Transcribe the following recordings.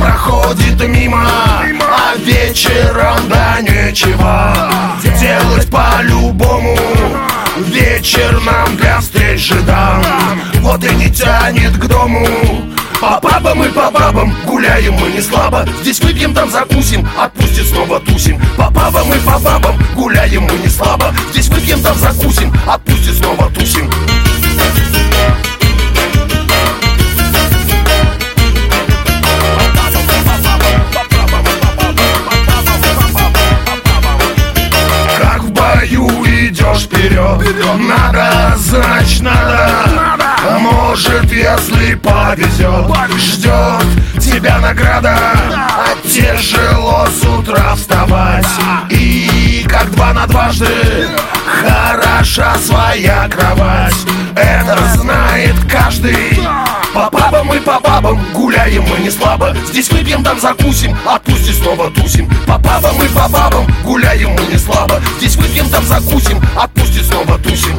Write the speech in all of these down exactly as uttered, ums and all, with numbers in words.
проходит мимо, а вечером да нечего делать по-любому. Вечер нам для встреч же дан, вот и не тянет к дому. По пабам и по бабам гуляем мы не слабо. Здесь выпьем, там закусим, отпустит снова тусим. По пабам и по бабам гуляем мы не слабо. Здесь выпьем, там закусим, отпустит снова тусим. Как в бою идешь вперед, надо, значит надо. А может, если повезет, ждет тебя награда. А тяжело с утра вставать, и как два на дважды хороша своя кровать. Это знает каждый. По пабам и по бабам гуляем мы не слабо. Здесь выпьем, там закусим, отпусти снова тусим. По пабам и по бабам гуляем мы не слабо. Здесь выпьем, там закусим, отпусти снова тусим.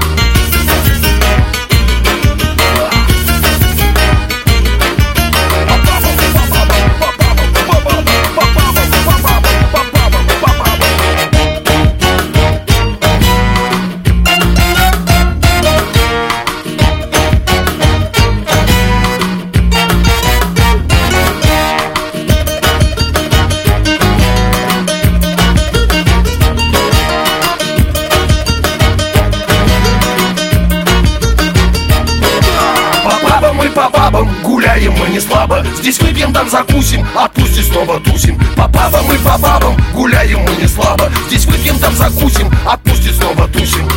По пабам гуляем мы не слабо. Здесь выпьем, там закусим, отпусти снова тусим. По пабам и по бабам гуляем мы не слабо. Здесь выпьем, там закусим, отпусти снова тусим.